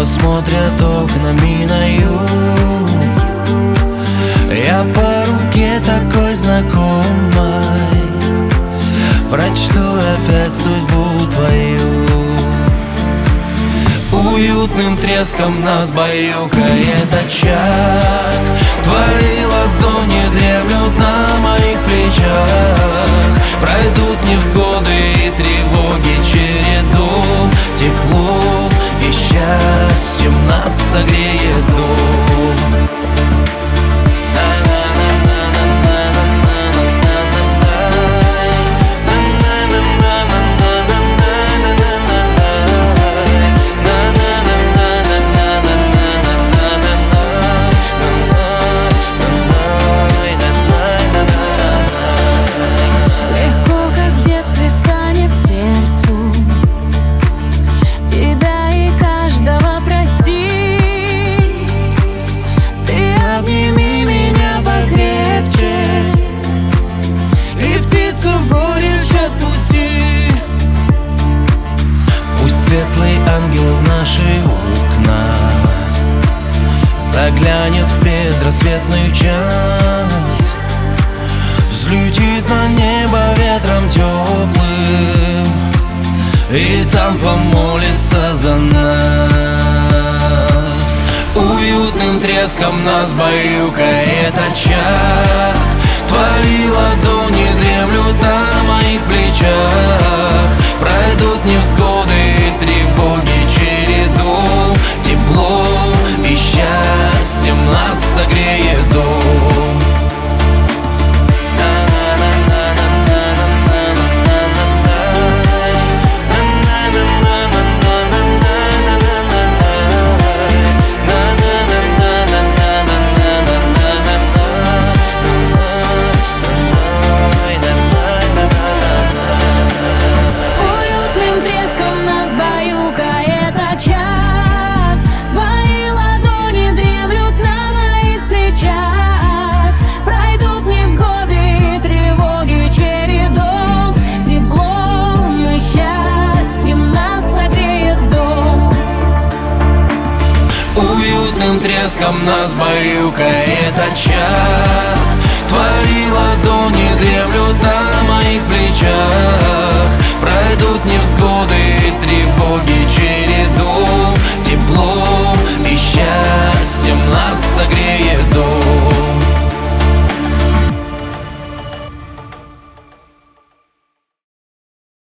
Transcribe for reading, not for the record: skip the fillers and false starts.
кто смотрят окнами на юг. Я по руке такой знакомой прочту опять судьбу твою. Уютным треском нас баюкает очаг. Твои ладони дремлют на моих плечах. Пройдут невзгоды и тревоги чередом. Теплом и счастьем нас согреет дом. Светлый ангел в наши окна заглянет в предрассветный час, взлетит на небо ветром теплым и там помолится за нас. Уютным треском нас баюкает очаг. Твои ладони дремлют на моих плечах. Пройдут невзгоды и тревоги чередом. Теплом и счастьем нас согреет дом. Уютным треском нас баюкает очаг. Твои ладони дремлют на моих плечах. Пройдут невзгоды